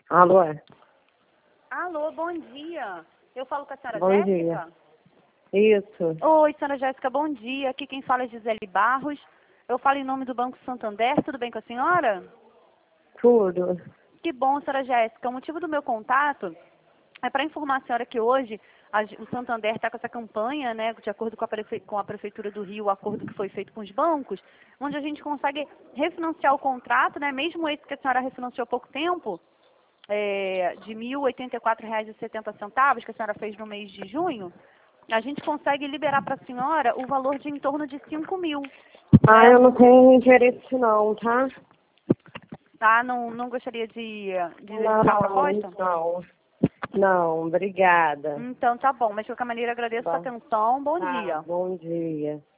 Alô? Alô, bom dia. Eu falo com a senhora Bom Jéssica? dia. Isso. Oi, senhora Jéssica, bom dia. Aqui quem fala é Gisele Barros. Eu falo em nome do Banco Santander. Tudo bem com a senhora? Tudo. Que bom, senhora Jéssica. O motivo do meu contato é para informar a senhora que hoje o Santander está com essa campanha, né, de acordo com a Prefeitura do Rio, o acordo que foi feito com os bancos, onde a gente consegue refinanciar o contrato, né, mesmo esse que a senhora refinanciou há pouco tempo, de R$ 1.084,70, que a senhora fez no mês de junho, a gente consegue liberar para a senhora o valor de em torno de 5.000. Eu não tenho interesse não, tá? Tá? Não gostaria de Não, executar a proposta? não. Não, obrigada. Então tá bom, mas de qualquer maneira agradeço a sua Tá, atenção. Bom tá, dia. bom dia.